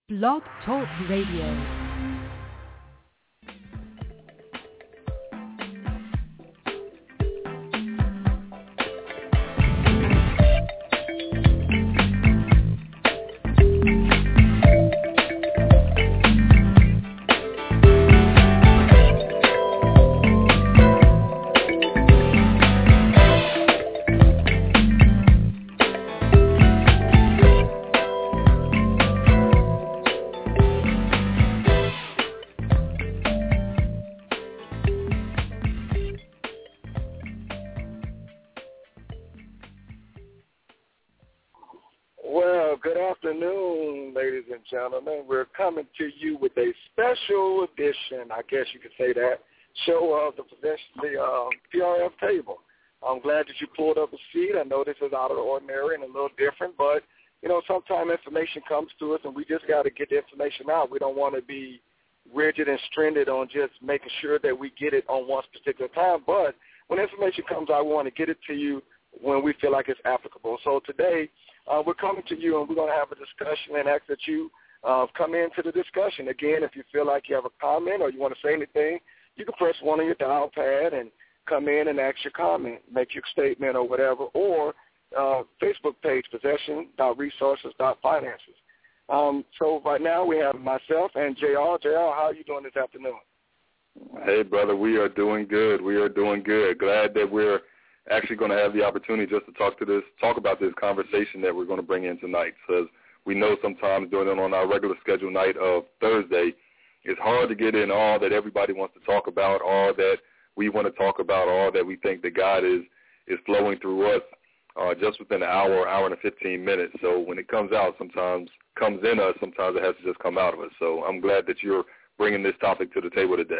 Blog Talk Radio. Gentlemen, we're coming to you with a special edition, I guess you could say that, show of the PRF table. I'm glad that you pulled up a seat. I know this is out of the ordinary and a little different, but, you know, sometimes information comes to us and we just got to get the information out. We don't want to be rigid and stringent on just making sure that we get it on one particular time, but when information comes out, we want to get it to you when we feel like it's applicable. So today, we're coming to you, and we're going to have a discussion and ask that you come into the discussion. Again, if you feel like you have a comment or you want to say anything, you can press one on your dial pad and come in and ask your comment, make your statement or whatever, or Facebook page, possession.resources.finances. So right now we have myself and JR. JR, how are you doing this afternoon? Hey, brother, we are doing good. We are doing good. Glad that we're actually going to have the opportunity just to talk about this conversation that we're going to bring in tonight. So we know sometimes doing it on our regular scheduled night of Thursday, it's hard to get in all that everybody wants to talk about, all that we want to talk about, all that we think that God is flowing through us just within an hour and 15 minutes. So when it comes out, sometimes comes in us, sometimes it has to just come out of us. So I'm glad that you're bringing this topic to the table today.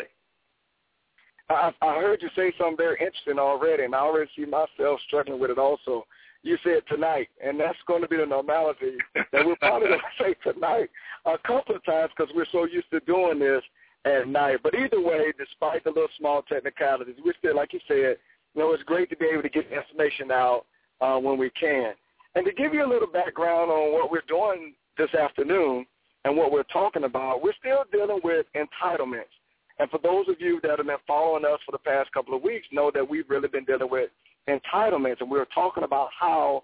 I heard you say something very interesting already, and I already see myself struggling with it also. You said tonight, and that's going to be the normality that we're probably going to say tonight a couple of times because we're so used to doing this at night. But either way, despite the little small technicalities, we're still, like you said, you know, it's great to be able to get information out when we can. And to give you a little background on what we're doing this afternoon and what we're talking about, we're still dealing with entitlements. And for those of you that have been following us for the past couple of weeks know that we've really been dealing with entitlements. And we were talking about how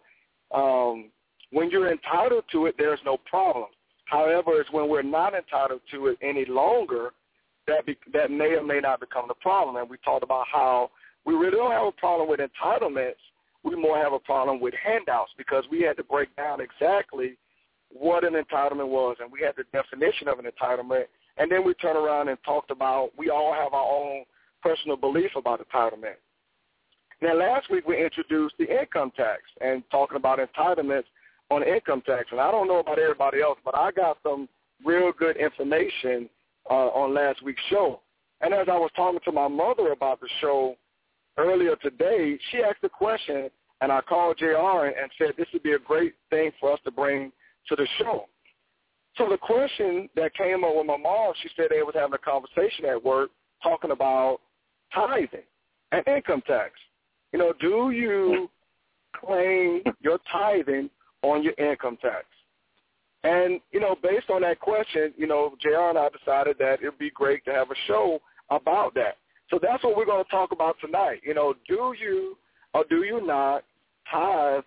when you're entitled to it, there's no problem. However, it's when we're not entitled to it any longer that may or may not become the problem. And we talked about how we really don't have a problem with entitlements. We more have a problem with handouts because we had to break down exactly what an entitlement was. And we had the definition of an entitlement. And then we turn around and talked about we all have our own personal belief about entitlement. Now, last week we introduced the income tax and talking about entitlements on income tax. And I don't know about everybody else, but I got some real good information on last week's show. And as I was talking to my mother about the show earlier today, she asked a question, and I called JR and said this would be a great thing for us to bring to the show. So the question that came up with my mom, she said they was having a conversation at work talking about tithing and income tax. You know, do you claim your tithing on your income tax? And, you know, based on that question, you know, JR and I decided that it would be great to have a show about that. So that's what we're going to talk about tonight. You know, do you or do you not file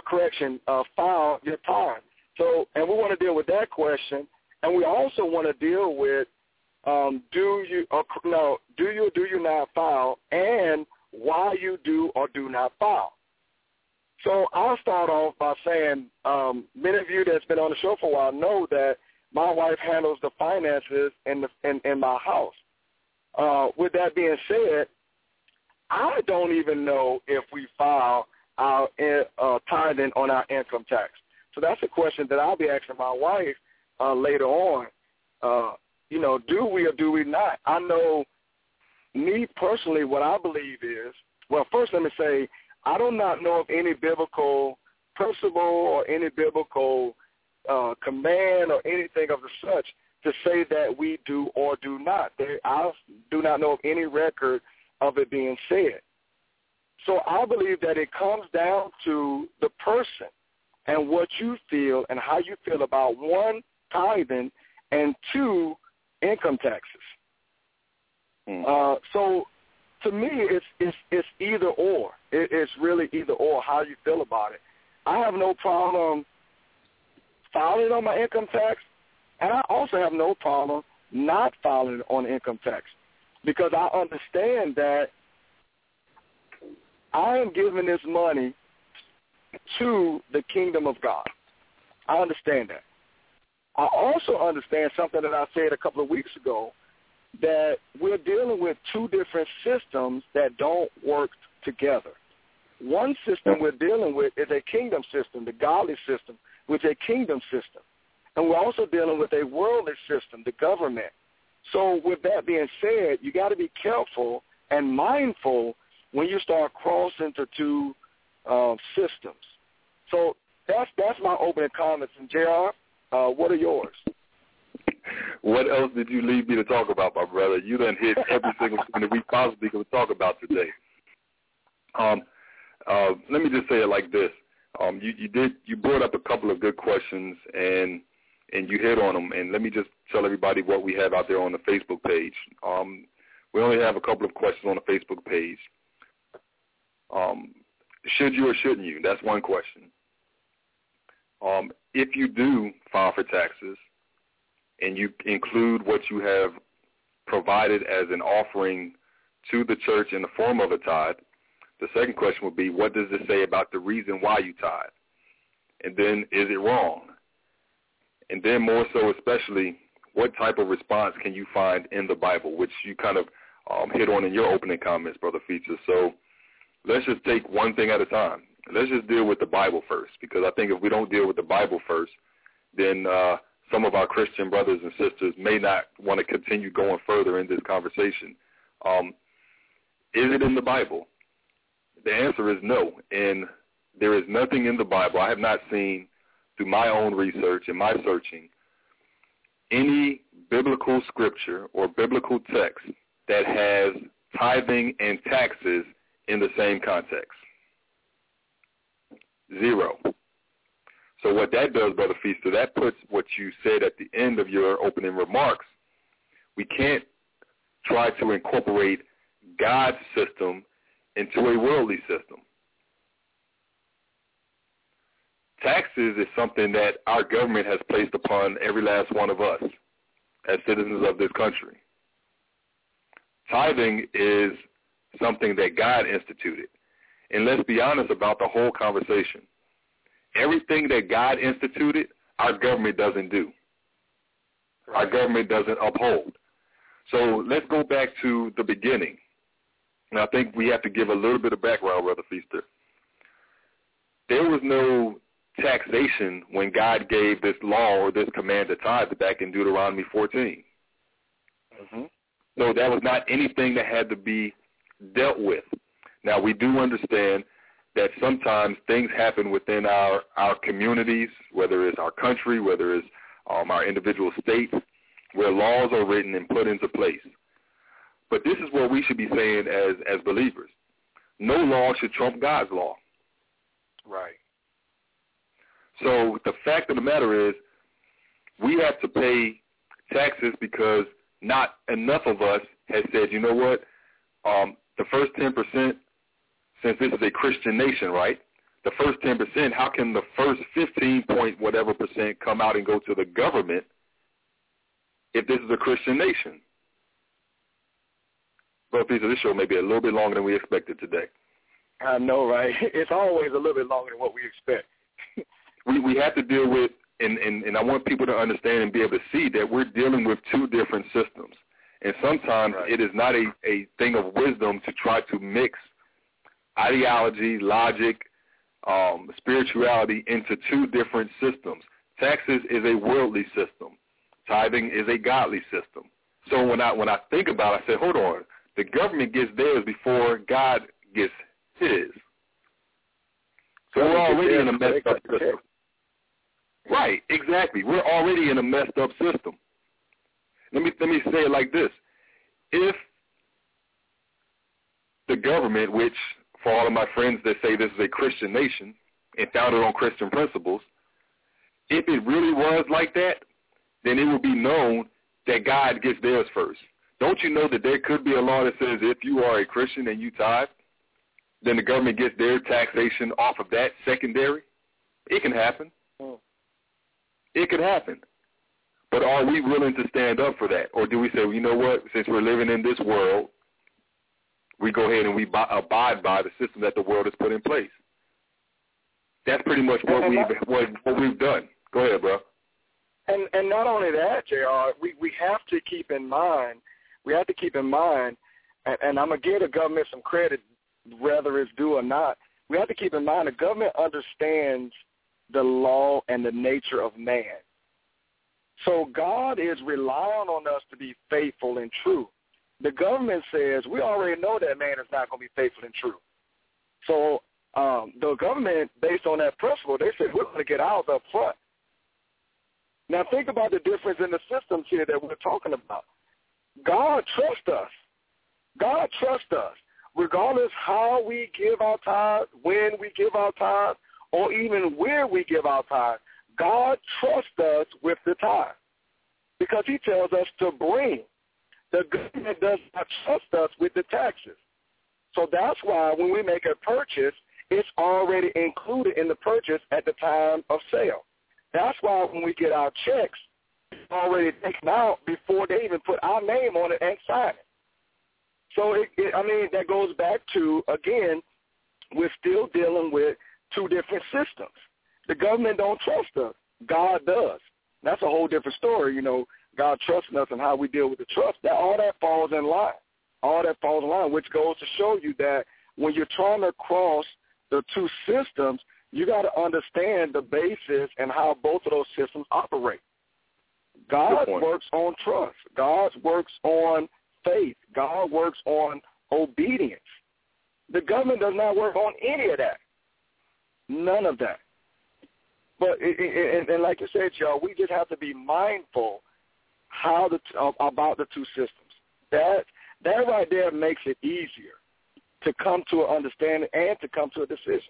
your tithe? So, and we want to deal with that question, and we also want to deal with do you or do you not file, and why you do or do not file. So I'll start off by saying many of you that's been on the show for a while know that my wife handles the finances in my house. With that being said, I don't even know if we file our tithing on our income tax. So that's a question that I'll be asking my wife later on. You know, do we or do we not? I know me personally what I believe is, well, first let me say, I do not know of any biblical principle or any biblical command or anything of the such to say that we do or do not. I do not know of any record of it being said. So I believe that it comes down to the person and what you feel and how you feel about, one, tithing, and 2, income taxes. So to me, it's either or. It's really either or, how you feel about it. I have no problem filing on my income tax, and I also have no problem not filing on income tax, because I understand that I am giving this money to the kingdom of God. I understand that. I also understand something that I said a couple of weeks ago, that we're dealing with 2 different systems that don't work together. One system we're dealing with is a kingdom system, the godly system, which is a kingdom system. And we're also dealing with a worldly system, the government. So with that being said, you got to be careful and mindful when you start crossing the 2 systems. So that's my opening comments. And JR, what are yours? What else did you leave me to talk about, my brother? You done hit every single thing that we possibly could talk about today. Let me just say it like this. You brought up a couple of good questions, and you hit on them. And let me just tell everybody what we have out there on the Facebook page. We only have a couple of questions on the Facebook page. Should you or shouldn't you? That's one question. If you do file for taxes and you include what you have provided as an offering to the church in the form of a tithe, the second question would be, what does it say about the reason why you tithe? And then, is it wrong? And then more so especially, what type of response can you find in the Bible, which you kind of hit on in your opening comments, Brother Feature. So let's just take one thing at a time. Let's just deal with the Bible first, because I think if we don't deal with the Bible first, then some of our Christian brothers and sisters may not want to continue going further in this conversation. Is it in the Bible? The answer is no, and there is nothing in the Bible. I have not seen, through my own research and my searching, any biblical scripture or biblical text that has tithing and taxes in the same context. 0. So what that does, Brother Feaster, that puts what you said at the end of your opening remarks. We can't try to incorporate God's system into a worldly system. Taxes is something that our government has placed upon every last one of us as citizens of this country. Tithing is something that God instituted. And let's be honest about the whole conversation. Everything that God instituted, our government doesn't do. Our government doesn't uphold. So let's go back to the beginning. And I think we have to give a little bit of background, Brother Feaster. There was no taxation when God gave this law or this command to tithe back in Deuteronomy 14. Mm-hmm. No, that was not anything that had to be dealt with. Now, we do understand that sometimes things happen within our communities, whether it's our country, whether it's our individual states, where laws are written and put into place. But this is what we should be saying as believers. No law should trump God's law. Right. So the fact of the matter is we have to pay taxes because not enough of us has said, you know what, the first 10%, since this is a Christian nation, right, the first 10%, how can the first 15% come out and go to the government if this is a Christian nation? Well, Peter, this show may be a little bit longer than we expected today. I know, right? It's always a little bit longer than what we expect. We have to deal with, and I want people to understand and be able to see that we're dealing with 2 different systems. And sometimes it is not a thing of wisdom to try to mix ideology, logic, spirituality into 2 different systems. Taxes is a worldly system. Tithing is a godly system. So when I think about it, I say, hold on. The government gets theirs before God gets his. So we're already in a messed up system. Right, exactly. We're already in a messed up system. Let me say it like this. If the government, which for all of my friends that say this is a Christian nation and founded on Christian principles, if it really was like that, then it will be known that God gets theirs first. Don't you know that there could be a law that says if you are a Christian and you tithe, then the government gets their taxation off of that secondary? It can happen. It could happen. But are we willing to stand up for that? Or do we say, well, you know what, since we're living in this world, we go ahead and we abide by the system that the world has put in place? That's pretty much what we've done. Go ahead, bro. And not only that, JR, we have to keep in mind, and I'm going to give the government some credit, whether it's due or not. We have to keep in mind the government understands the law and the nature of man. So God is relying on us to be faithful and true. The government says we already know that man is not going to be faithful and true. So the government, based on that principle, they said we're going to get ours up front. Now think about the difference in the systems here that we're talking about. God trusts us. God trusts us. Regardless how we give our tithe, when we give our tithe, or even where we give our tithe, God trusts us with the tithe because he tells us to bring. The government does not trust us with the taxes. So that's why when we make a purchase, it's already included in the purchase at the time of sale. That's why when we get our checks, it's already taken out before they even put our name on it and sign it. So, that goes back to, again, we're still dealing with two different systems. The government don't trust us. God does. That's a whole different story, God trusting us and how we deal with the trust. All that falls in line. All that falls in line, which goes to show you that when you're trying to cross the two systems, you got to understand the basis and how both of those systems operate. God works on trust. God works on faith. God works on obedience. The government does not work on any of that. None of that. But and like you said, y'all, we just have to be mindful about the two systems. That right there makes it easier to come to an understanding and to come to a decision.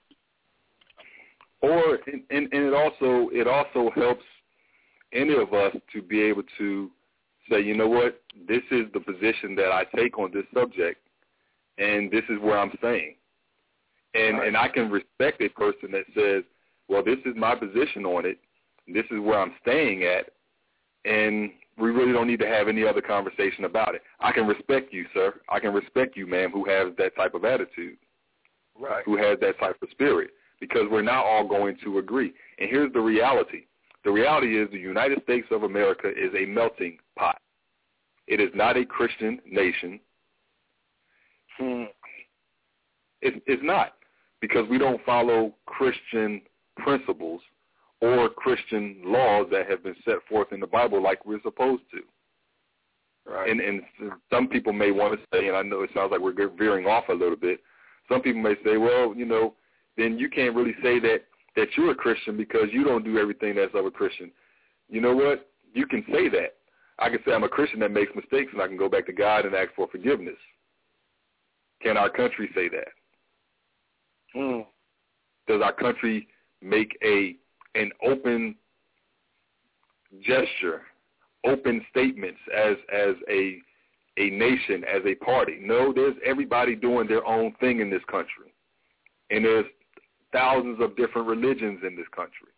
Or and it also helps any of us to be able to say, you know what, this is the position that I take on this subject, and this is where I'm staying. And I can respect a person that says, well, this is my position on it, this is where I'm staying at, and we really don't need to have any other conversation about it. I can respect you, sir. I can respect you, ma'am, who has that type of attitude, right? Who has that type of spirit, because we're not all going to agree. And here's the reality. The reality is the United States of America is a melting pot. It is not a Christian nation. It's not, because we don't follow Christian principles or Christian laws that have been set forth in the Bible like we're supposed to. Right. And some people may want to say, and I know it sounds like we're veering off a little bit, some people may say, well, then you can't really say that you're a Christian because you don't do everything that's of a Christian. You know what? You can say that. I can say I'm a Christian that makes mistakes, and I can go back to God and ask for forgiveness. Can our country say that? Does our country make an open gesture, open statements as a nation, as a party? No, there's everybody doing their own thing in this country. And there's thousands of different religions in this country.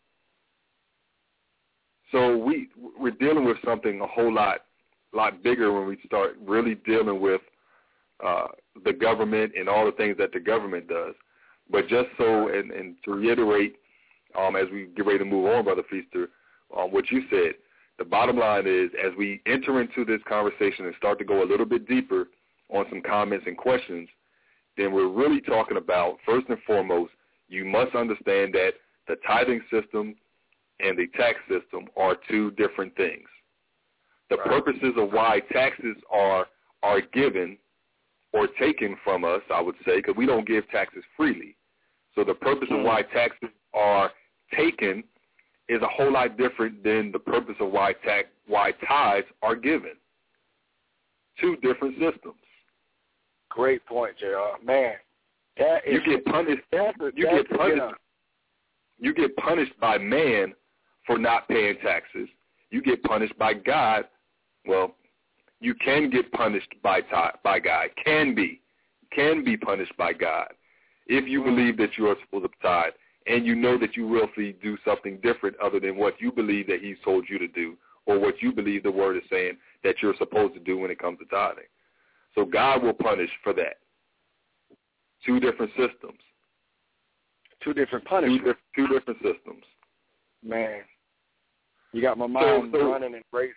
So we're dealing with something a whole lot bigger when we start really dealing with the government and all the things that the government does. But just so, and to reiterate, as we get ready to move on, Brother Feaster, what you said, the bottom line is, as we enter into this conversation and start to go a little bit deeper on some comments and questions, then we're really talking about, first and foremost, you must understand that the tithing system and the tax system are two different things. The purposes of why taxes are given or taken from us, I would say, because we don't give taxes freely. So the purpose of why taxes are taken is a whole lot different than the purpose of why tithes are given. Two different systems. Great point, JR. Man, that is, you get punished. You get punished by man for not paying taxes. you get punished by God. Well, you can get punished by God. Can be punished by God if you believe that you are supposed to tithe, and you know that you willfully do something different other than what you believe that he's told you to do, or what you believe the word is saying that you're supposed to do when it comes to tithing. So God will punish for that. Two different systems. Two different punishments. Two different systems. Man, you got my mind running and racing.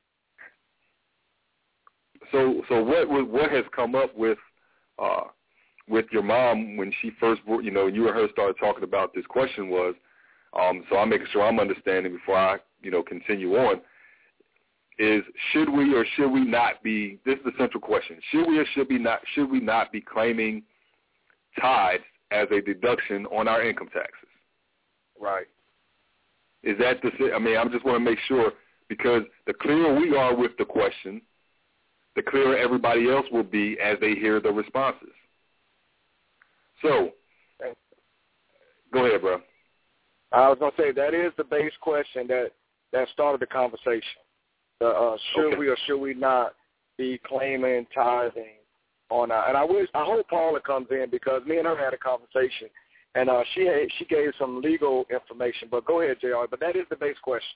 So what has come up with your mom when she first, you and her started talking about this question was, so I'm making sure I'm understanding before I, continue on, is should we or should we not be, this is the central question, should we or should we not be claiming tithes as a deduction on our income taxes? Right. Is that I just want to make sure, because the clearer we are with the question, the clearer everybody else will be as they hear the responses. So, go ahead, bro. I was going to say, that is the base question that started the conversation. Should we or should we not be claiming tithing on our, and I hope Paula comes in, because me and her had a conversation, and she gave some legal information. But go ahead, JR. But that is the base question.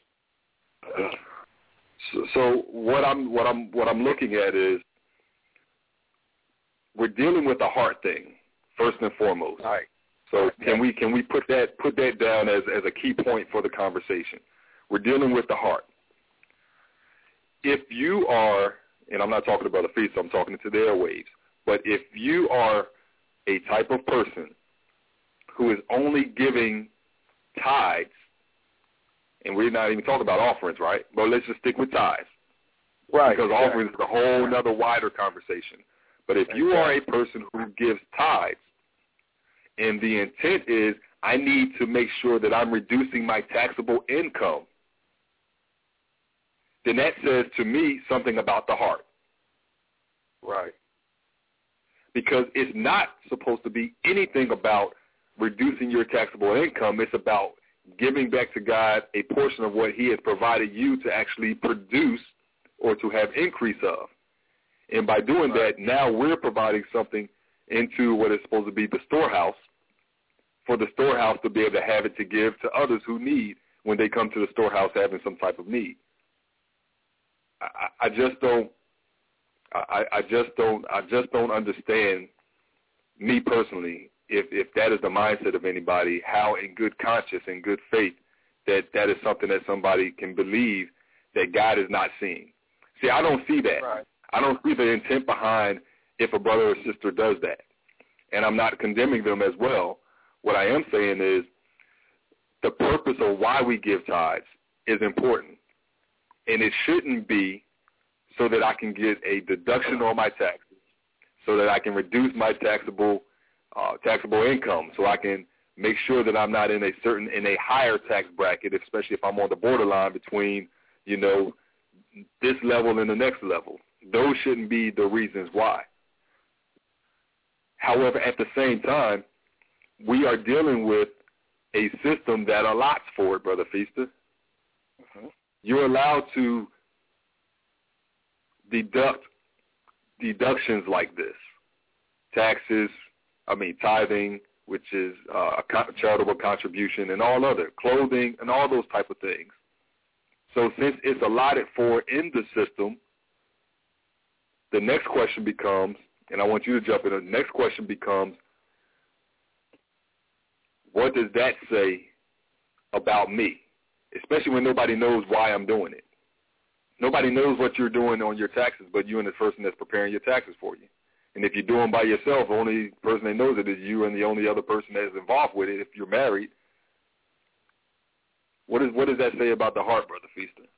So what I'm looking at is, we're dealing with the heart thing first and foremost. All right. So can we put that down as a key point for the conversation? We're dealing with the heart. If you are, and I'm not talking to Brother Feast, I'm talking to the airwaves, but if you are a type of person who is only giving tithes, and we're not even talking about offerings, right? But let's just stick with tithes. Right. Because offerings is a whole other wider conversation. But if you are a person who gives tithes, and the intent is, I need to make sure that I'm reducing my taxable income, then that says to me something about the heart. Right. Because it's not supposed to be anything about reducing your taxable income. It's about giving back to God a portion of what he has provided you to actually produce or to have increase of. And by doing that, now we're providing something into what is supposed to be the storehouse, for the storehouse to be able to have it to give to others who need when they come to the storehouse having some type of need. I just don't understand, me personally, if that is the mindset of anybody, how in good conscience and good faith that is something that somebody can believe that God is not seeing. See, I don't see that. Right. I don't see the intent behind if a brother or sister does that. And I'm not condemning them as well. What I am saying is the purpose of why we give tithes is important. And it shouldn't be so that I can get a deduction on my taxes, so that I can reduce my taxable income, so I can make sure that I'm not in a higher tax bracket, especially if I'm on the borderline between, this level and the next level. Those shouldn't be the reasons why. However, at the same time, we are dealing with a system that allots for it, Brother Feaster. Mm-hmm. You're allowed to deduct deductions like this. Tithing, which is a charitable contribution, and all other, clothing, and all those type of things. So since it's allotted for in the system, the next question becomes, and I want you to jump in, the next question becomes, what does that say about me? Especially when nobody knows why I'm doing it. Nobody knows what you're doing on your taxes but you and the person that's preparing your taxes for you. And if you're doing by yourself, the only person that knows it is you and the only other person that is involved with it if you're married. What does that say about the heart, Brother Feaster?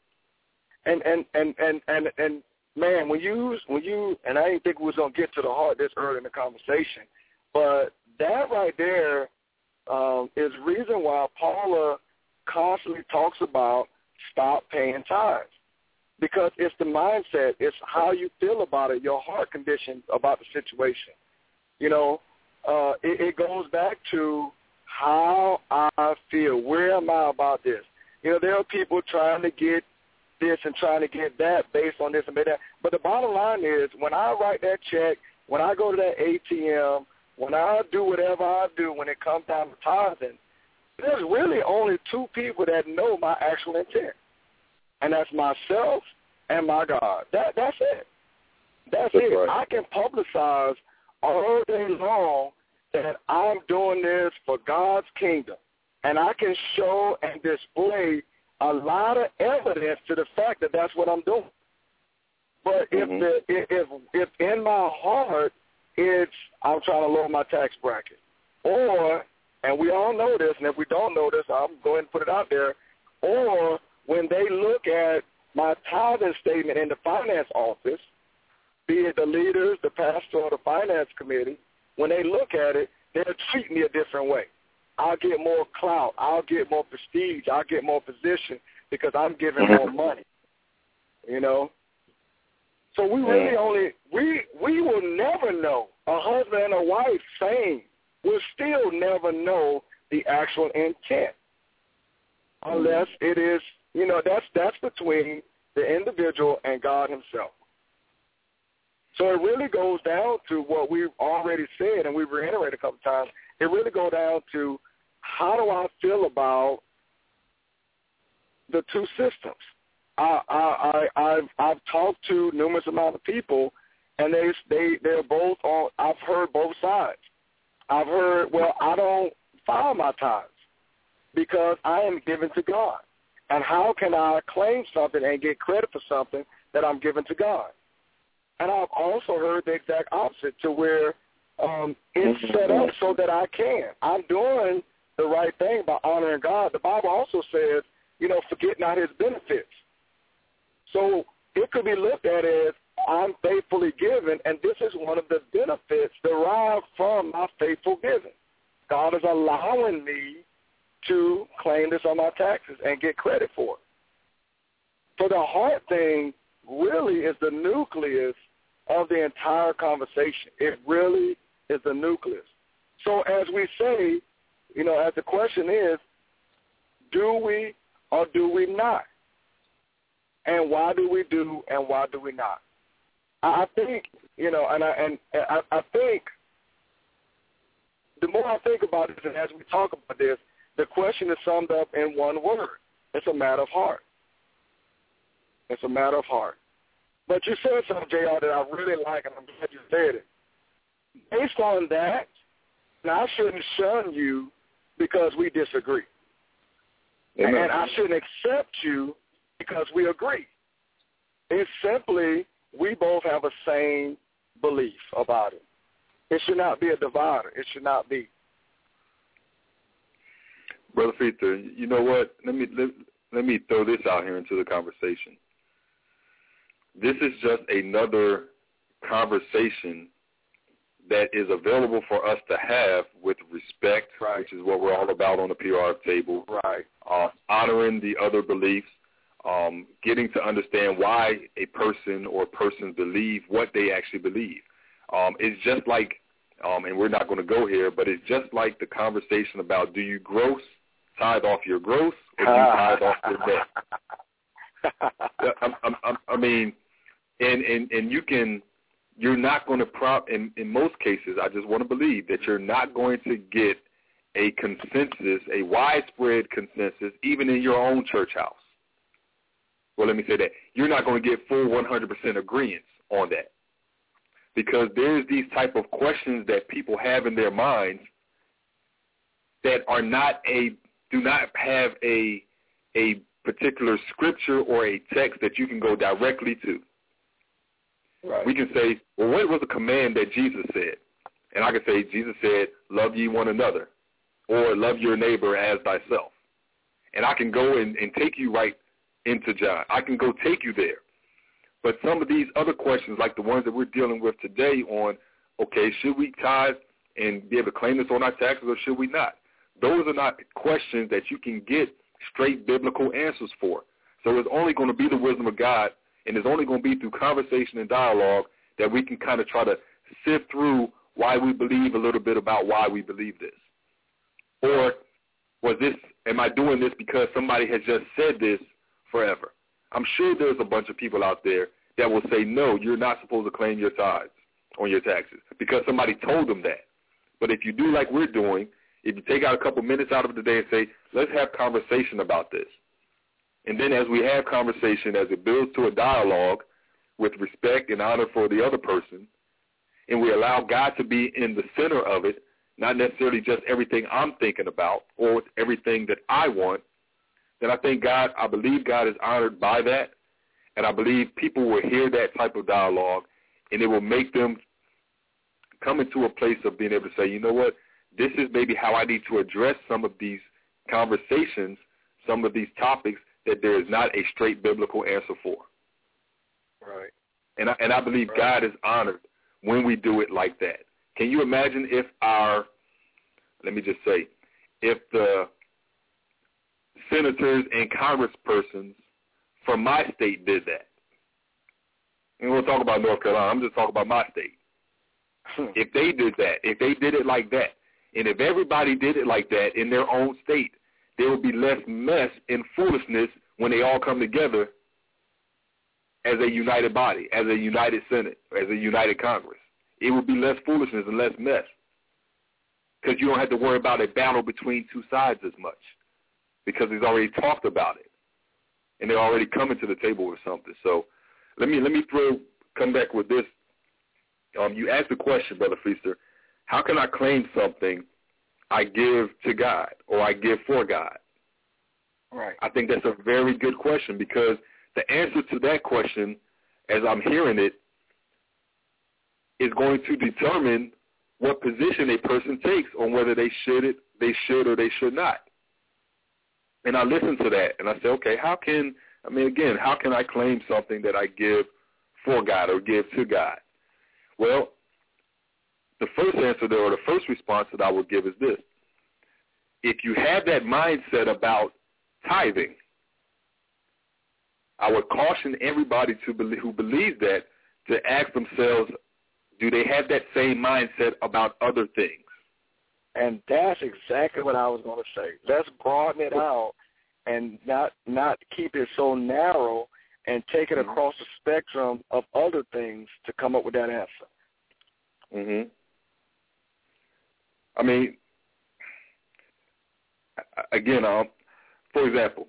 And man, when you and I didn't think we was gonna get to the heart this early in the conversation, but that right there is reason why Paula constantly talks about stop paying tithes. Because it's the mindset, it's how you feel about it, your heart condition about the situation. It goes back to how I feel. Where am I about this? There are people trying to get this and trying to get that based on this and that. But the bottom line is, when I write that check, when I go to that ATM, when I do whatever I do when it comes down to tithing, there's really only two people that know my actual intent, and that's myself and my God. That's it. That's it. Right. I can publicize all day long that I'm doing this for God's kingdom, and I can show and display a lot of evidence to the fact that that's what I'm doing. But if in my heart it's I'm trying to lower my tax bracket, or, and we all know this, and if we don't know this, I'll go ahead and put it out there, or when they look at my tithing statement in the finance office, be it the leaders, the pastor, or the finance committee, when they look at it, they'll treat me a different way. I'll get more clout. I'll get more prestige. I'll get more position because I'm giving more money, you know. So we really only, we will never know. A husband and a wife same will still never know the actual intent unless it is, you know, that's between the individual and God himself. So it really goes down to what we've already said, and we've reiterated a couple times. It really goes down to how do I feel about the two systems. I've talked to numerous amount of people, and they're both on. I've heard both sides. I've heard, well, I don't file my tithes because I am given to God, and how can I claim something and get credit for something that I'm given to God? And I've also heard the exact opposite, to where it's set up so that I can. I'm doing the right thing by honoring God. The Bible also says, you know, forget not his benefits. So it could be looked at as I'm faithfully given, and this is one of the benefits derived from my faithful giving. God is allowing me to claim this on my taxes and get credit for it. So the heart thing really is the nucleus of the entire conversation. It really is the nucleus. So as we say, you know, as the question is, do we or do we not? And why do we do and why do we not? I think, you know, and I think the more I think about this and as we talk about this, the question is summed up in one word. It's a matter of heart. It's a matter of heart. But you said something, JR, that I really like, and I'm glad you said it. Based on that, now I shouldn't shun you because we disagree. Amen. And I shouldn't accept you because we agree. It's simply we both have a same belief about it. It should not be a divider. It should not be. Brother Feather, you know what? Let me throw this out here into the conversation. This is just another conversation that is available for us to have with respect, right, which is what we're all about on the PRF table, right? Honoring the other beliefs, getting to understand why a person or persons believe what they actually believe. It's just like, and we're not going to go here, but it's just like the conversation about, do you tithe off your gross or do you tithe off your net? I mean, and you're not going to in most cases, I just want to believe that you're not going to get a consensus, a widespread consensus, even in your own church house. Well, let me say that. You're not going to get full 100% agreement on that, because there's these type of questions that people have in their minds that do not have a particular scripture or a text that you can go directly to. Right. We can say, well, what was the command that Jesus said? And I can say, Jesus said, love ye one another, or love your neighbor as thyself. And I can go and take you right into John. I can go take you there. But some of these other questions, like the ones that we're dealing with today on, okay, should we tithe and be able to claim this on our taxes or should we not? Those are not questions that you can get straight biblical answers for. So it's only going to be the wisdom of God, and it's only going to be through conversation and dialogue that we can kind of try to sift through why we believe a little bit about why we believe this. Or am I doing this because somebody has just said this forever? I'm sure there's a bunch of people out there that will say, no, you're not supposed to claim your tithes on your taxes because somebody told them that. But if you do like we're doing, if you take out a couple minutes out of the day and say, let's have conversation about this. And then as we have conversation, as it builds to a dialogue with respect and honor for the other person, and we allow God to be in the center of it, not necessarily just everything I'm thinking about or everything that I want, then I believe God is honored by that, and I believe people will hear that type of dialogue, and it will make them come into a place of being able to say, you know what, this is maybe how I need to address some of these conversations, some of these topics that there is not a straight biblical answer for. Right. And I believe God is honored when we do it like that. Can you imagine if if the senators and congresspersons from my state did that? And we'll talk about North Carolina. I'm just talking about my state. If they did that, if they did it like that, and if everybody did it like that in their own state, there would be less mess and foolishness when they all come together as a united body, as a united Senate, as a united Congress. It would be less foolishness and less mess because you don't have to worry about a battle between two sides as much because he's already talked about it, and they're already coming to the table with something. So let me come back with this. You asked the question, Brother Feaster, how can I claim something I give to God or I give for God? Right. I think that's a very good question because the answer to that question, as I'm hearing it, is going to determine what position a person takes on whether they should or they should not. And I listen to that and I say, okay, how can I claim something that I give for God or give to God? Well, the first answer there, or the first response that I would give is this. If you have that mindset about tithing, I would caution everybody who believes that to ask themselves, do they have that same mindset about other things? And that's exactly what I was going to say. Let's broaden it out and not keep it so narrow and take it across the spectrum of other things to come up with that answer. Mm-hmm. I mean, again, for example,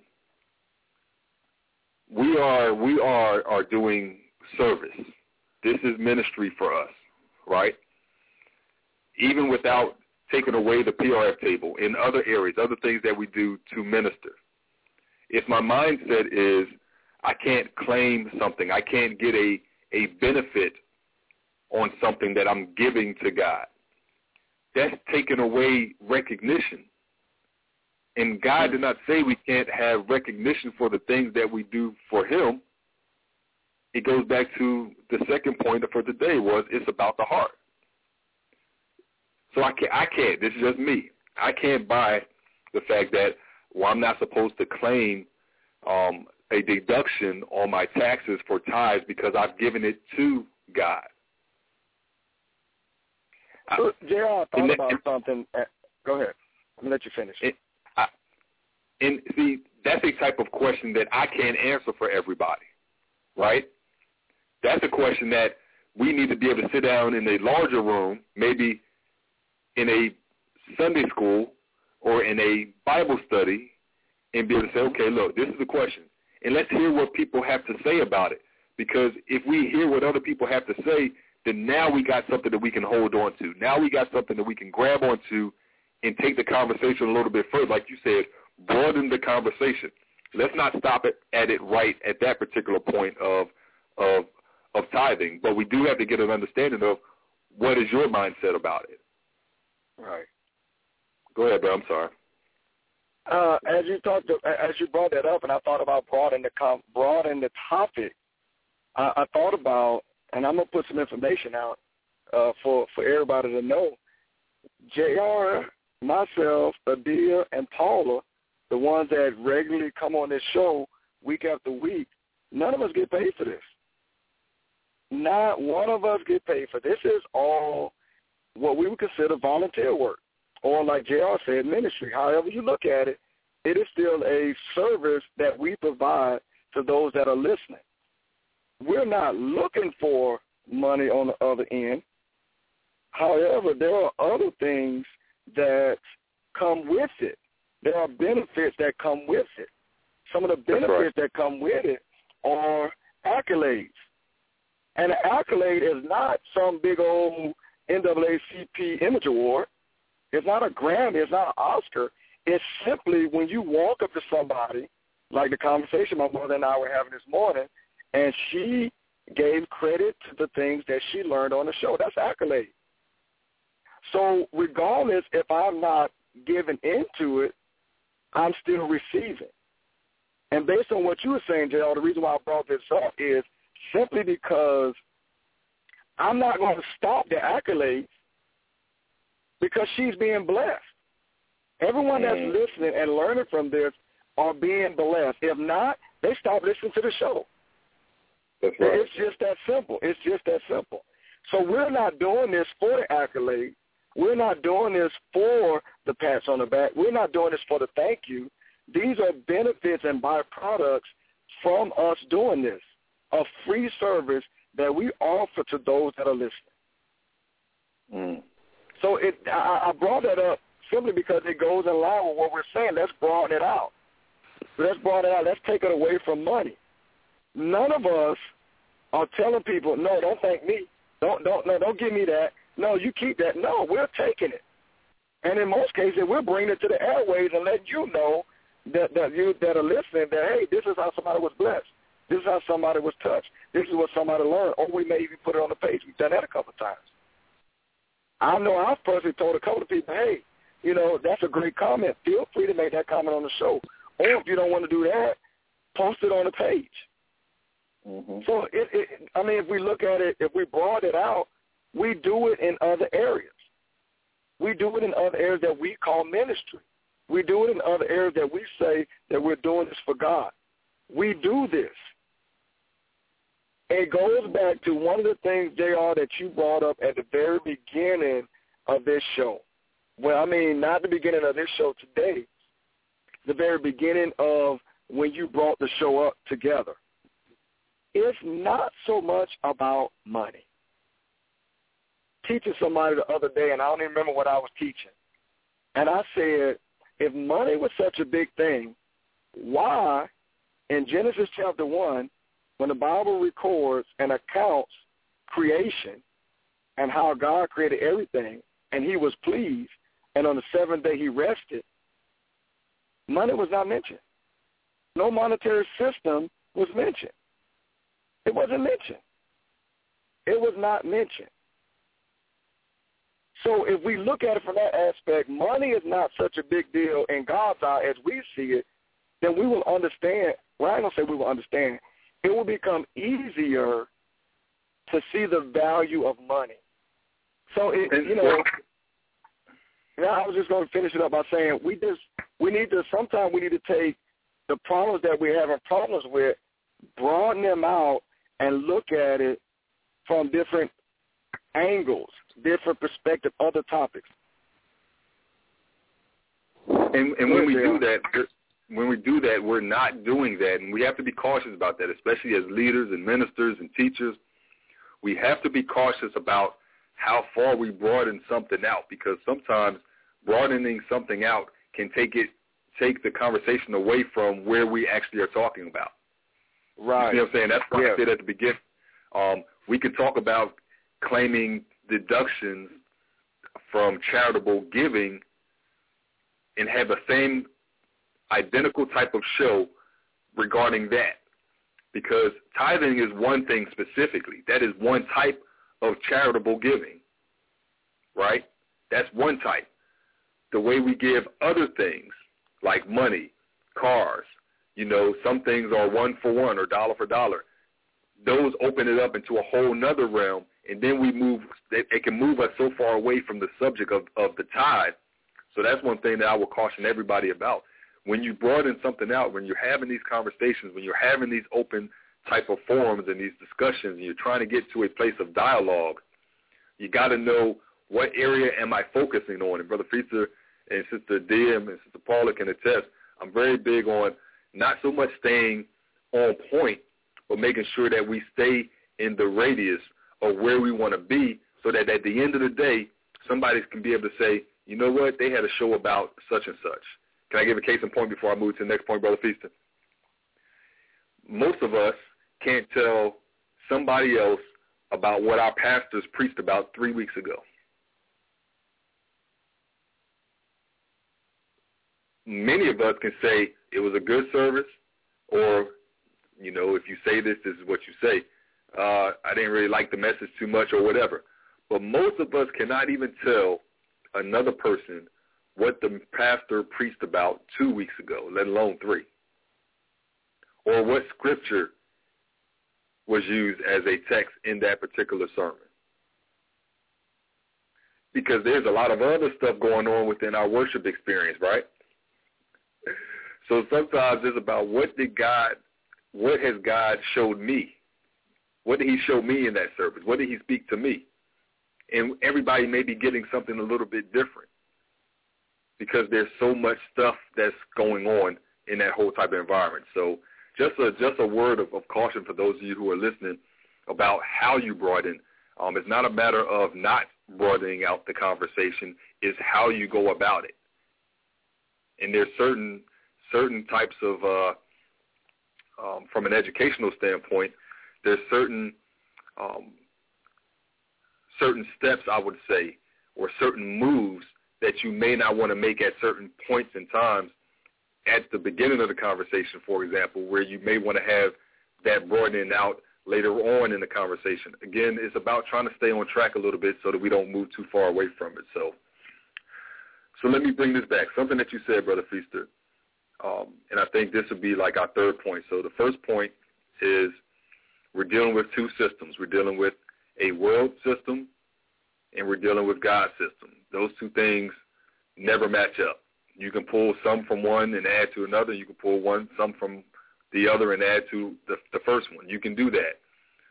we are doing service. This is ministry for us, right? Even without taking away the PRF table in other areas, other things that we do to minister. If my mindset is I can't claim something, I can't get a benefit on something that I'm giving to God, that's taking away recognition. And God did not say we can't have recognition for the things that we do for him. It goes back to the second point for today was it's about the heart. So I can't, this is just me. I can't buy the fact that, well, I'm not supposed to claim a deduction on my taxes for tithes because I've given it to God. So, JR, I thought about something. Go ahead. I'm going to let you finish. And see, that's a type of question that I can't answer for everybody, right? That's a question that we need to be able to sit down in a larger room, maybe in a Sunday school or in a Bible study, and be able to say, okay, look, this is the question. And let's hear what people have to say about it. Because if we hear what other people have to say, then now we got something that we can hold on to. Now we got something that we can grab onto and take the conversation a little bit further. Like you said, broaden the conversation. Let's not stop at it right at that particular point of tithing. But we do have to get an understanding of what is your mindset about it. Right. Go ahead, bro. I'm sorry. As you brought that up, and I thought about broadening the topic, I thought about, and I'm gonna put some information out for everybody to know. JR, myself, Adia, and Paula, the ones that regularly come on this show week after week, none of us get paid for this. Not one of us get paid for this. This is all what we would consider volunteer work, or like JR said, ministry. However you look at it, it is still a service that we provide to those that are listening. We're not looking for money on the other end. However, there are other things that come with it. There are benefits that come with it. Some of the benefits that come with it are accolades. And an accolade is not some big old NAACP Image Award. It's not a Grammy. It's not an Oscar. It's simply when you walk up to somebody, like the conversation my mother and I were having this morning, and she gave credit to the things that she learned on the show. That's accolade. So regardless if I'm not giving into it, I'm still receiving. And based on what you were saying, JL, the reason why I brought this up is simply because I'm not going to stop the accolades because she's being blessed. Everyone that's listening and learning from this are being blessed. If not, they stop listening to the show. That's right. It's just that simple. It's just that simple. So we're not doing this for the accolade. We're not doing this for the pats on the back. We're not doing this for the thank you. These are benefits and byproducts from us doing this, a free service that we offer to those that are listening. So I brought that up simply because it goes in line with what we're saying. Let's broaden it out. Let's take it away from money. None of us are telling people, no, don't thank me. Don't give me that. No, you keep that. No, we're taking it. And in most cases, we're bringing it to the airways and letting you know that you that are listening that, hey, this is how somebody was blessed. This is how somebody was touched. This is what somebody learned. Or we may even put it on the page. We've done that a couple of times. I know I've personally told a couple of people, hey, that's a great comment. Feel free to make that comment on the show. Or if you don't want to do that, post it on the page. So, if we look at it, if we broaden it out, we do it in other areas. We do it in other areas that we call ministry. We do it in other areas that we say that we're doing this for God. We do this. It goes back to one of the things, JR, that you brought up at the very beginning of this show. Well, not the beginning of this show today, the very beginning of when you brought the show up together. It's not so much about money. Teaching somebody the other day, and I don't even remember what I was teaching. And I said, if money was such a big thing, why in Genesis chapter 1, when the Bible records and accounts creation and how God created everything, and he was pleased, and on the seventh day he rested, money was not mentioned. No monetary system was mentioned. It wasn't mentioned. It was not mentioned. So if we look at it from that aspect, money is not such a big deal in God's eye as we see it, then we will understand. Well, I don't say we will understand. It will become easier to see the value of money. So, I was just going to finish it up by saying sometimes we need to take the problems that we're having problems with, broaden them out, and look at it from different angles, different perspective, other topics. And when we do that, we're not doing that, and we have to be cautious about that, especially as leaders and ministers and teachers. We have to be cautious about how far we broaden something out, because sometimes broadening something out can take the conversation away from where we actually are talking about. Right. You know what I'm saying? That's why I said at the beginning, we could talk about claiming deductions from charitable giving and have the same identical type of show regarding that, because tithing is one thing specifically. That is one type of charitable giving, right? That's one type. The way we give other things like money, cars, some things are one for one or dollar for dollar. Those open it up into a whole nother realm, and then it can move us so far away from the subject of the tithe. So that's one thing that I will caution everybody about. When you broaden something out, when you're having these conversations, when you're having these open type of forums and these discussions, and you're trying to get to a place of dialogue, you got to know what area am I focusing on. And Brother Feaster and Sister Dia and Sister Paula can attest, I'm very big on not so much staying on point, but making sure that we stay in the radius of where we want to be, so that at the end of the day, somebody can be able to say, you know what, they had a show about such and such. Can I give a case in point before I move to the next point, Brother Feaster? Most of us can't tell somebody else about what our pastors preached about 3 weeks ago. Many of us can say it was a good service, or, you know, if you say this, this is what you say. I didn't really like the message too much or whatever. But most of us cannot even tell another person what the pastor preached about 2 weeks ago, let alone 3. Or what scripture was used as a text in that particular sermon. Because there's a lot of other stuff going on within our worship experience, right? So sometimes it's about what has God showed me? What did he show me in that service? What did he speak to me? And everybody may be getting something a little bit different because there's so much stuff that's going on in that whole type of environment. So just a word of caution for those of you who are listening about how you broaden. It's not a matter of not broadening out the conversation. It's how you go about it. And there's certain types of, from an educational standpoint, there's certain steps, I would say, or certain moves that you may not want to make at certain points in times at the beginning of the conversation, for example, where you may want to have that broadening out later on in the conversation. Again, it's about trying to stay on track a little bit so that we don't move too far away from it. So let me bring this back. Something that you said, Brother Feaster, and I think this would be like our third point. So the first point is we're dealing with two systems. We're dealing with a world system, and we're dealing with God's system. Those two things never match up. You can pull some from one and add to another. You can pull some from the other and add to the first one. You can do that.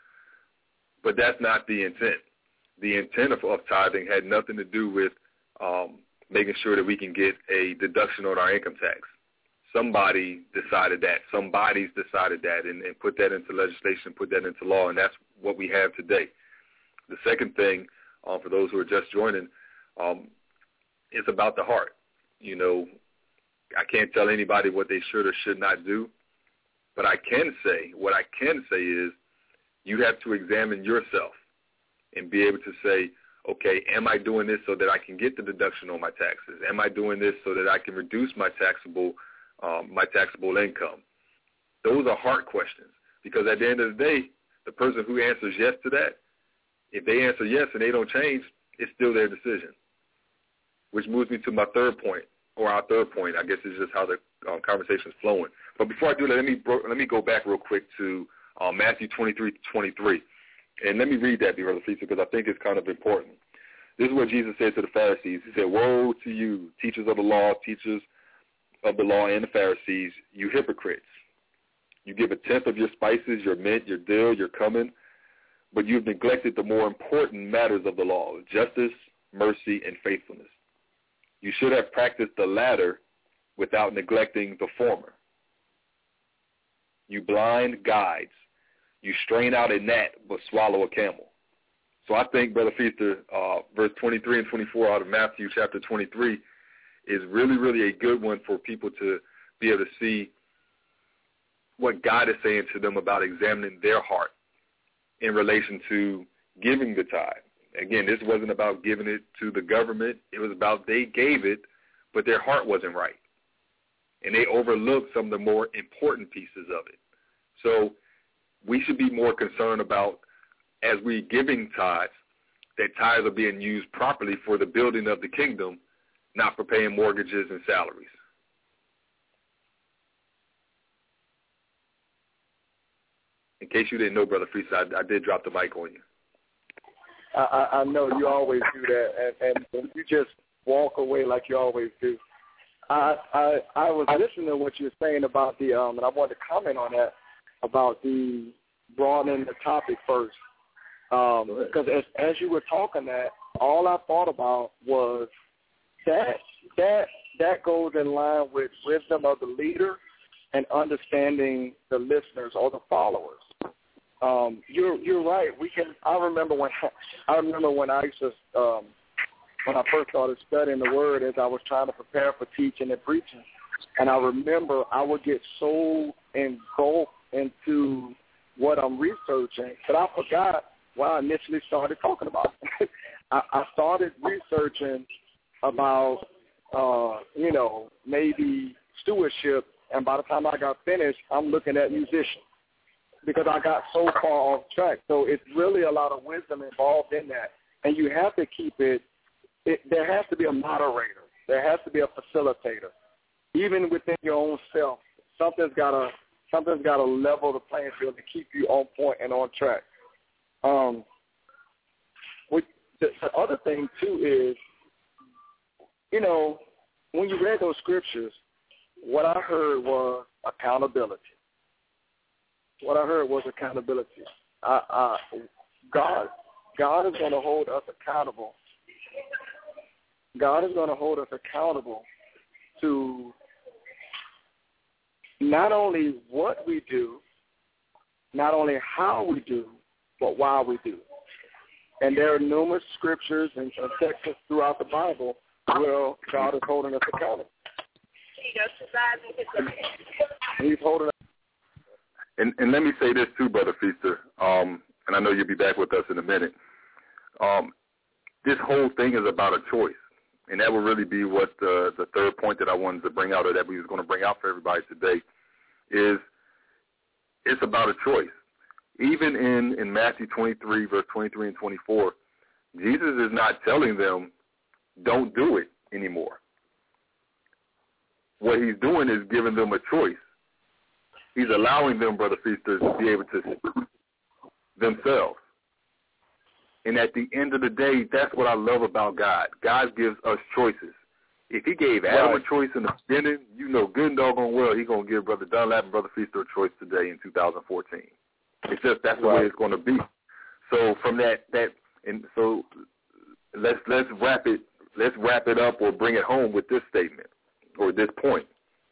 But that's not the intent. The intent of tithing had nothing to do with making sure that we can get a deduction on our income tax. Somebody decided that. Somebody's decided that and put that into legislation, put that into law, and that's what we have today. The second thing, for those who are just joining, is about the heart. You know, I can't tell anybody what they should or should not do, but what I can say is you have to examine yourself and be able to say, okay, am I doing this so that I can get the deduction on my taxes? Am I doing this so that I can reduce my taxable income? Those are heart questions, because at the end of the day, the person who answers yes to that, if they answer yes and they don't change, it's still their decision. Which moves me to my third point, or our third point. I guess it's just how the conversation is flowing. But before I do that, let me go back real quick to Matthew 23:23, and let me read that, Brother Feaster, because I think it's kind of important. This is what Jesus said to the Pharisees. He said, "Woe to you, teachers of the law, teachers of the law and the Pharisees, you hypocrites! You give a tenth of your spices, your mint, your dill, your cumin, but you've neglected the more important matters of the law, justice, mercy, and faithfulness. You should have practiced the latter without neglecting the former. You blind guides. You strain out a gnat but swallow a camel." So I think, Brother Feaster, verse 23 and 24 out of Matthew chapter 23 is really, really a good one for people to be able to see what God is saying to them about examining their heart in relation to giving the tithe. Again, this wasn't about giving it to the government. It was about they gave it, but their heart wasn't right. And they overlooked some of the more important pieces of it. So we should be more concerned about, as we're giving tithes, that tithes are being used properly for the building of the kingdom, not for paying mortgages and salaries. In case you didn't know, Brother Feaster, I did drop the mic on you. I know you always do that, and you just walk away like you always do. I was listening to what you were saying about the, and I wanted to comment on that, about the broadening the topic first. Because as you were talking that, all I thought about was that goes in line with wisdom of the leader and understanding the listeners or the followers. You're right. I remember when I used to when I first started studying the Word as I was trying to prepare for teaching and preaching, and I remember I would get so engulfed into what I'm researching that I forgot what I initially started talking about. I started researching about maybe stewardship, and by the time I got finished, I'm looking at musicians because I got so far off track. So it's really a lot of wisdom involved in that, and you have to keep it. There has to be a moderator. There has to be a facilitator. Even within your own self, something's got to level the playing field to keep you on point and on track. The other thing too is, when you read those scriptures, what I heard was accountability. God is going to hold us accountable. God is going to hold us accountable to not only what we do, not only how we do, but why we do. And there are numerous scriptures and texts throughout the Bible where God is holding us accountable. He's holding us. And let me say this too, Brother Feaster, and I know you'll be back with us in a minute. This whole thing is about a choice, and that will really be what the third point that I wanted to bring out, or that we was going to bring out for everybody today, is it's about a choice. Even in Matthew 23, verse 23 and 24, Jesus is not telling them, don't do it anymore. What he's doing is giving them a choice. He's allowing them, Brother Feaster, to be able to speak themselves. And at the end of the day, that's what I love about God. God gives us choices. If he gave Adam a choice in the beginning, good and doggone well he's going to give Brother Dunlap and Brother Feaster a choice today in 2014. It's just that's the way it's going to be. So from that and so let's wrap it up or bring it home with this statement or this point.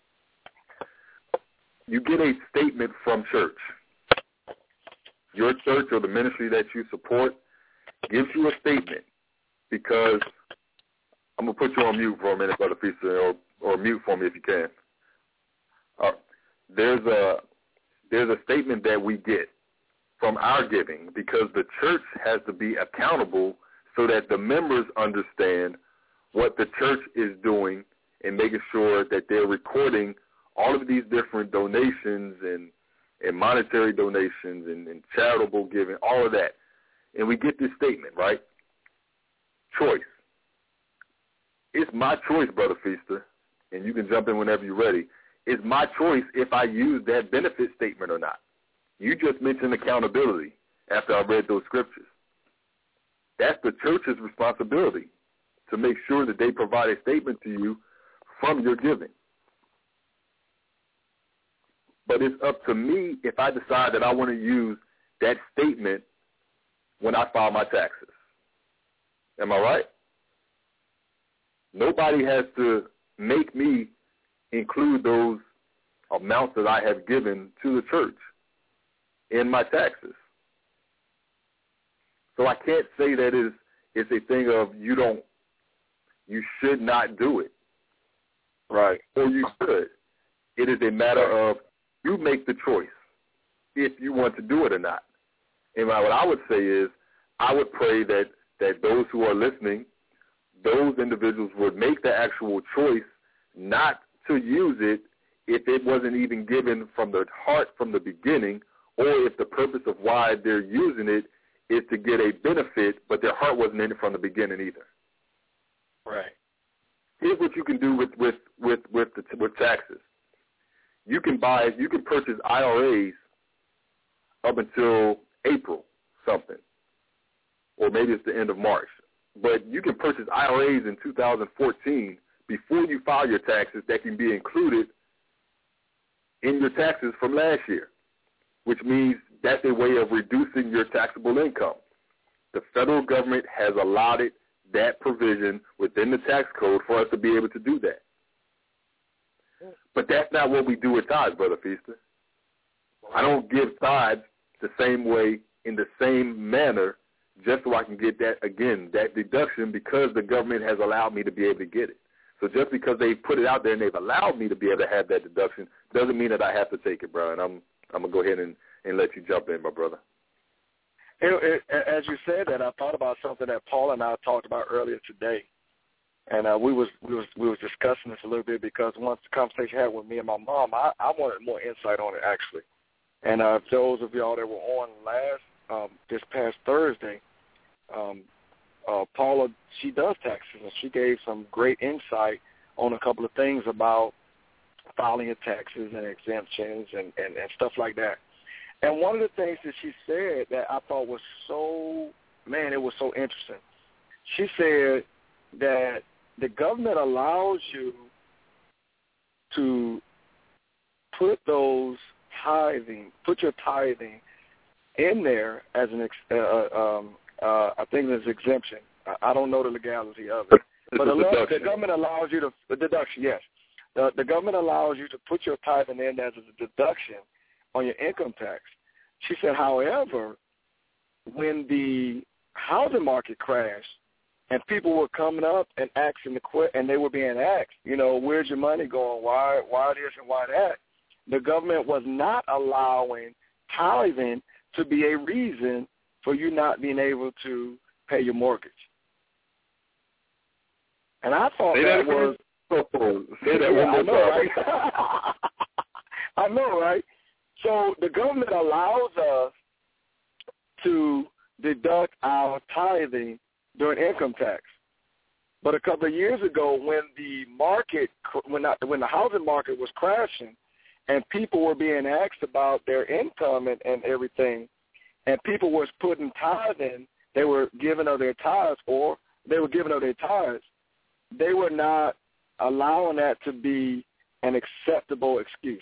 You get a statement from church. Your church or the ministry that you support gives you a statement, because I'm going to put you on mute for a minute, Brother Feaster, or mute for me if you can. There's a statement that we get from our giving, because the church has to be accountable so that the members understand what the church is doing and making sure that they're recording all of these different donations and monetary donations and charitable giving, all of that. And we get this statement, right? Choice. It's my choice, Brother Feaster, and you can jump in whenever you're ready. It's my choice if I use that benefit statement or not. You just mentioned accountability after I read those scriptures. That's the church's responsibility to make sure that they provide a statement to you from your giving. But it's up to me if I decide that I want to use that statement when I file my taxes. Am I right? Nobody has to make me include those amounts that I have given to the church in my taxes. So I can't say that it's a thing of you should not do it. Right. Or you should. It is a matter of you make the choice if you want to do it or not. And what I would say is I would pray that those who are listening, those individuals would make the actual choice not to use it if it wasn't even given from the heart from the beginning, or if the purpose of why they're using it is to get a benefit, but their heart wasn't in it from the beginning either. Right. Here's what you can do with taxes. You can purchase IRAs up until April something, or maybe it's the end of March. But you can purchase IRAs in 2014 before you file your taxes that can be included in your taxes from last year, which means that's a way of reducing your taxable income. The federal government has allotted that provision within the tax code for us to be able to do that. But that's not what we do with tithes, Brother Feaster. I don't give tithes the same way, in the same manner, just so I can get that, again, that deduction, because the government has allowed me to be able to get it. So just because they put it out there and they've allowed me to be able to have that deduction doesn't mean that I have to take it, bro. And I'm going to go ahead and let you jump in, my brother. As you said that, I thought about something that Paul and I talked about earlier today. And we was discussing this a little bit, because once the conversation I had with me and my mom, I wanted more insight on it, actually. And those of y'all that were on this past Thursday, Paula, she does taxes, and she gave some great insight on a couple of things about filing your taxes and exemptions and stuff like that. And one of the things that she said that I thought was it was so interesting. She said that the government allows you to put your tithing in there as an I think there's exemption. I don't know the legality of it. But the government allows you the deduction, yes. The government allows you to put your tithing in as a deduction on your income tax. She said, however, when the housing market crashed and people were coming up and asking and they were being asked, where's your money going? Why this and why that? The government was not allowing tithing to be a reason for you not being able to pay your mortgage. And I thought that was say that one more time. Right? I know, right? So the government allows us to deduct our tithing during income tax. But a couple of years ago, when the housing market was crashing and people were being asked about their income and everything, and people was putting tithing, they were giving of their tithes, they were not allowing that to be an acceptable excuse.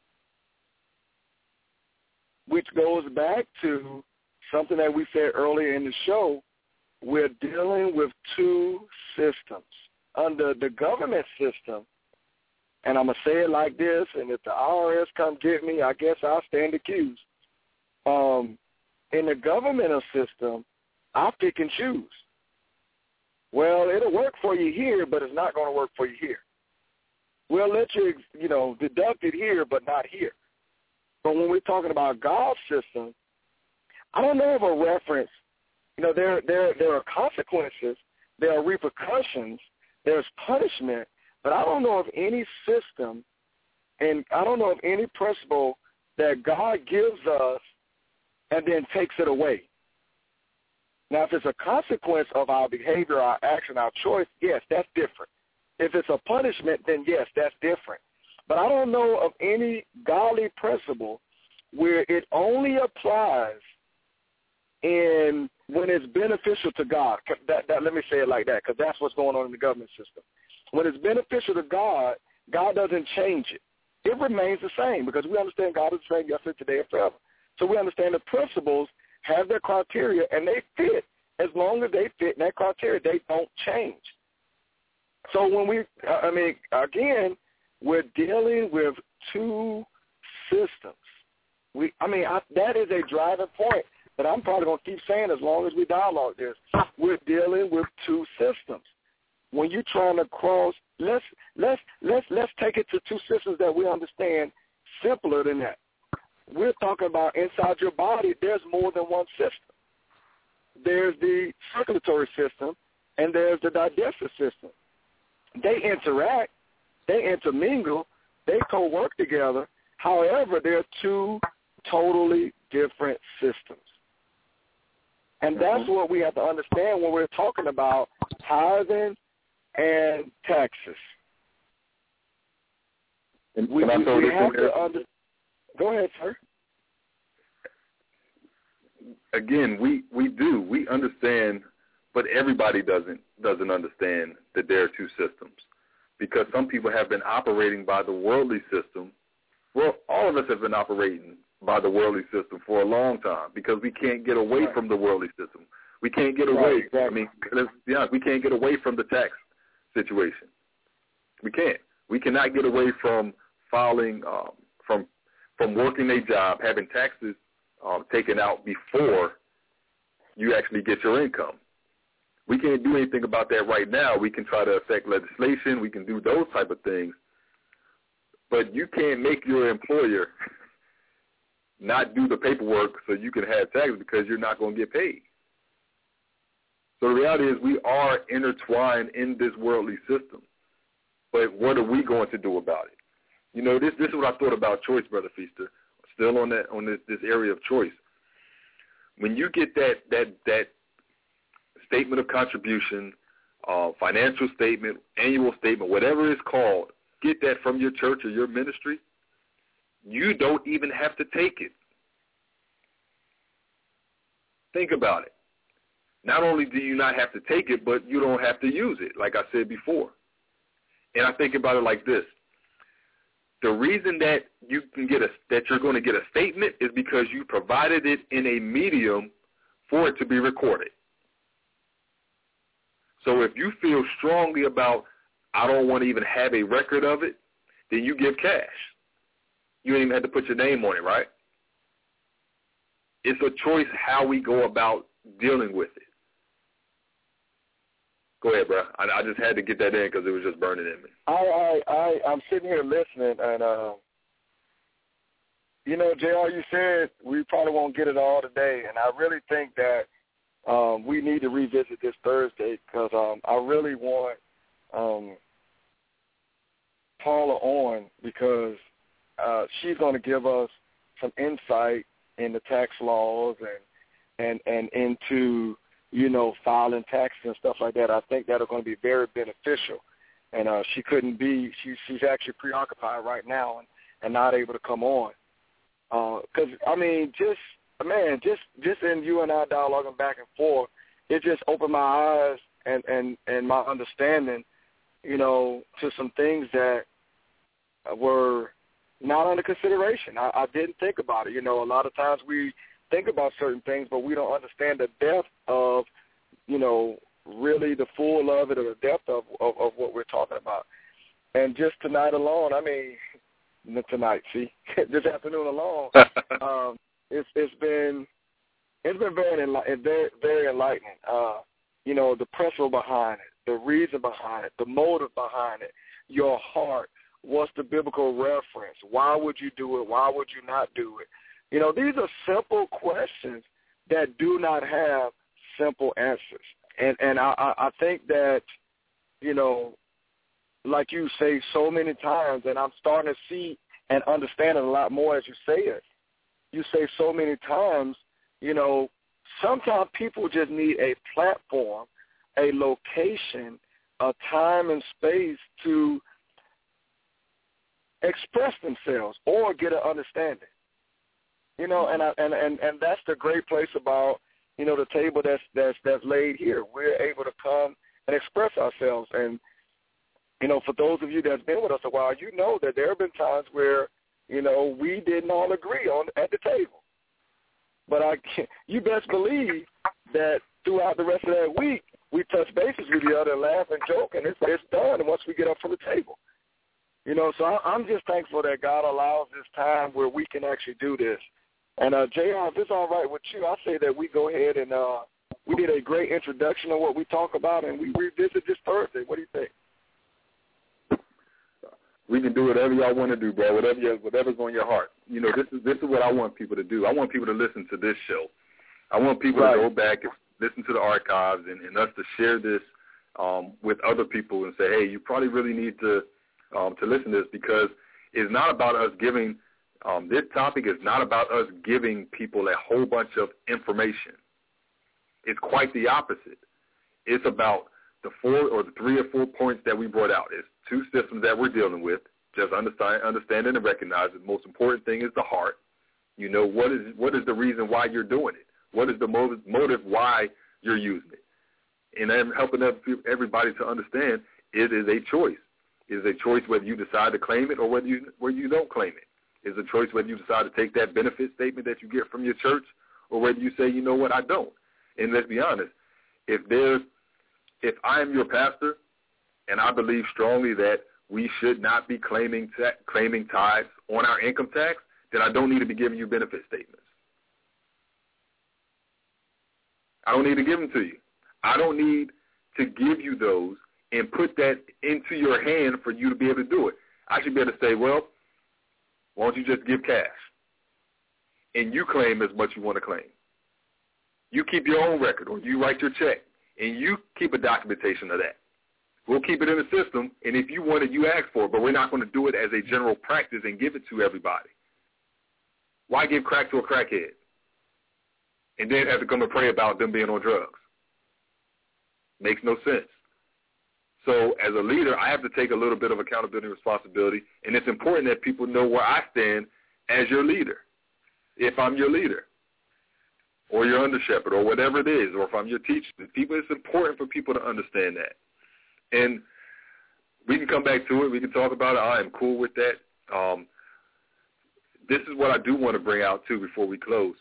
Which goes back to something that we said earlier in the show. We're dealing with two systems. Under the government system, and I'm going to say it like this, and if the IRS come get me, I guess I'll stand accused. In the governmental system, I pick and choose. Well, it'll work for you here, but it's not going to work for you here. We'll let you, deduct it here, but not here. But when we're talking about God's system, I don't know of a reference. There are consequences, there are repercussions, there's punishment, but I don't know of any system, and I don't know of any principle that God gives us and then takes it away. Now, if it's a consequence of our behavior, our action, our choice, yes, that's different. If it's a punishment, then yes, that's different. But I don't know of any godly principle where it only applies when it's beneficial to God. Let me say it like that, because that's what's going on in the government system. When it's beneficial to God, God doesn't change it. It remains the same, because we understand God is the same yesterday, today, and forever. So we understand the principles have their criteria, and they fit. As long as they fit in that criteria, they don't change. So when again, we're dealing with two systems. That is a driving point that I'm probably going to keep saying as long as we dialogue this. We're dealing with two systems. When you're trying to cross, let's take it to two systems that we understand simpler than that. We're talking about inside your body, there's more than one system. There's the circulatory system, and there's the digestive system. They interact, they intermingle, they co-work together. However, they're two totally different systems. And that's what we have to understand when we're talking about tithing and taxes. And we have to understand. Go ahead, sir. Again, we understand, but everybody doesn't understand that there are two systems, because some people have been operating by the worldly system. Well, all of us have been operating by the worldly system for a long time, because we can't get away from the worldly system. We can't get away. Exactly. Let's be honest, we can't get away from the tax situation. We can't. We cannot get away from filing, from working a job, having taxes taken out before you actually get your income. We can't do anything about that right now. We can try to affect legislation. We can do those type of things. But you can't make your employer not do the paperwork so you can have taxes because you're not going to get paid. So the reality is we are intertwined in this worldly system. But what are we going to do about it? You know, this is what I thought about choice, Brother Feaster, still on this area of choice. When you get that statement of contribution, financial statement, annual statement, whatever it's called, get that from your church or your ministry, you don't even have to take it. Think about it. Not only do you not have to take it, but you don't have to use it, like I said before. And I think about it like this. The reason that you can that you're going to get a statement is because you provided it in a medium for it to be recorded. So if you feel strongly about, I don't want to even have a record of it, then you give cash. You don't even have to put your name on it, right? It's a choice how we go about dealing with it. Go ahead, bro. I just had to get that in because it was just burning in me. I'm sitting here listening, and, you know, JR, you said we probably won't get it all today, and I really think that we need to revisit this Thursday because I really want Paula on because she's going to give us some insight into tax laws and into, you know, filing taxes and stuff like that. I think that are going to be very beneficial. And she couldn't be, she's actually preoccupied right now and not able to come on. Because, I mean, just in you and I dialoguing back and forth, it just opened my eyes and my understanding, you know, to some things that were not under consideration. I didn't think about it. You know, a lot of times we think about certain things, but we don't understand the depth of, you know, really the full of it or the depth of what we're talking about. And just tonight alone, I mean, not tonight, see, this afternoon alone, it's been very enlightening. You know, the principle behind it, the reason behind it, the motive behind it, your heart. What's the biblical reference? Why would you do it? Why would you not do it? You know, these are simple questions that do not have simple answers. And I think that, you know, like you say so many times, and I'm starting to see and understand it a lot more as you say it. You say so many times, you know, sometimes people just need a platform, a location, a time and space to express themselves or get an understanding. You know, and that's the great place about, you know, the table that's laid here. We're able to come and express ourselves. And, you know, for those of you that's been with us a while, you know that there have been times where, you know, we didn't all agree at the table. But you best believe that throughout the rest of that week, we touch bases with each other and laugh and joke, and it's done once we get up from the table. You know, so I'm just thankful that God allows this time where we can actually do this. And, JR, if it's all right with you, I say that we go ahead and we did a great introduction of what we talk about, and we revisit this Thursday. What do you think? We can do whatever y'all want to do, bro, whatever's on your heart. You know, this is what I want people to do. I want people to listen to this show. I want people to go back and listen to the archives and us to share this with other people and say, hey, you probably really need to listen to this because it's not about us giving this topic is not about us giving people a whole bunch of information. It's quite the opposite. It's about the 4 or the 3 or 4 points that we brought out. It's 2 systems that we're dealing with. Just understanding and recognizing the most important thing is the heart. You know, what is the reason why you're doing it? What is the motive why you're using it? And I'm helping everybody to understand it is a choice. It is a choice whether you decide to claim it or whether you don't claim it. It's a choice whether you decide to take that benefit statement that you get from your church or whether you say, you know what, I don't. And let's be honest, if I am your pastor and I believe strongly that we should not be claiming tithes on our income tax, then I don't need to be giving you benefit statements. I don't need to give them to you. I don't need to give you those and put that into your hand for you to be able to do it. I should be able to say, well, why don't you just give cash? And you claim as much you want to claim. You keep your own record, or you write your check, and you keep a documentation of that. We'll keep it in the system, and if you want it, you ask for it, but we're not going to do it as a general practice and give it to everybody. Why give crack to a crackhead and then have to come and pray about them being on drugs? Makes no sense. So as a leader, I have to take a little bit of accountability and responsibility, and it's important that people know where I stand as your leader. If I'm your leader or your under shepherd or whatever it is, or if I'm your teacher, it's important for people to understand that. And we can come back to it. We can talk about it. I am cool with that. This is what I do want to bring out, too, before we close.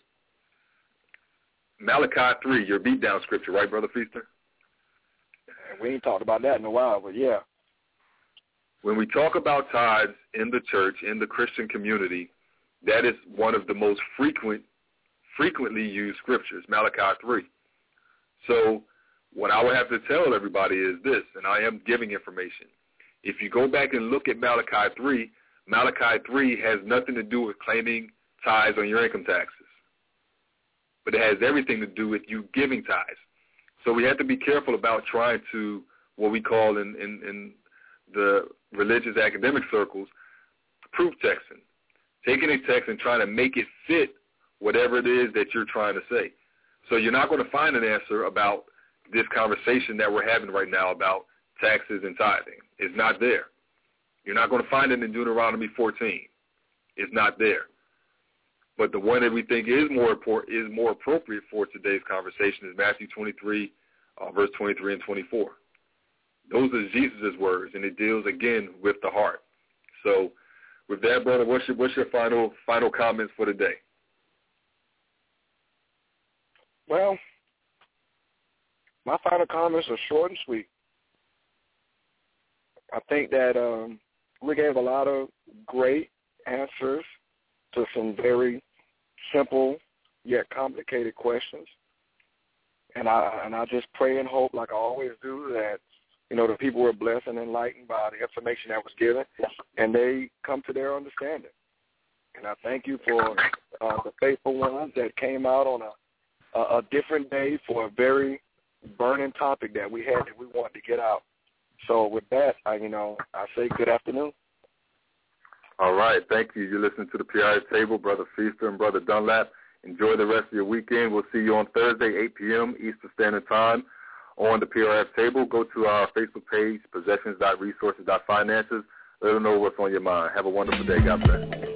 Malachi 3, your beatdown scripture, right, Brother Feaster? We ain't talked about that in a while, but yeah. When we talk about tithes in the church, in the Christian community, that is one of the most frequently used scriptures, Malachi 3. So what I would have to tell everybody is this, and I am giving information. If you go back and look at Malachi 3 has nothing to do with claiming tithes on your income taxes. But it has everything to do with you giving tithes. So we have to be careful about trying to, what we call in the religious academic circles, proof texting. Taking a text and trying to make it fit whatever it is that you're trying to say. So you're not going to find an answer about this conversation that we're having right now about taxes and tithing. It's not there. You're not going to find it in Deuteronomy 14. It's not there. But the one that we think is more appropriate for today's conversation is Matthew 23, verse 23 and 24. Those are Jesus' words, and it deals, again, with the heart. So with that, brother, what's your final comments for the day? Well, my final comments are short and sweet. I think that we gave a lot of great answers to some very simple yet complicated questions. And I just pray and hope, like I always do, that, the people were blessed and enlightened by the information that was given, and they come to their understanding. And I thank you for the faithful ones that came out on a different day for a very burning topic that we had that we wanted to get out. So with that, I say good afternoon. All right. Thank you. You're listening to the PRS Table, Brother Feaster and Brother Dunlap. Enjoy the rest of your weekend. We'll see you on Thursday, 8 p.m. Eastern Standard Time on the PRS Table. Go to our Facebook page, possessions.resources.finances. Let them know what's on your mind. Have a wonderful day. God bless.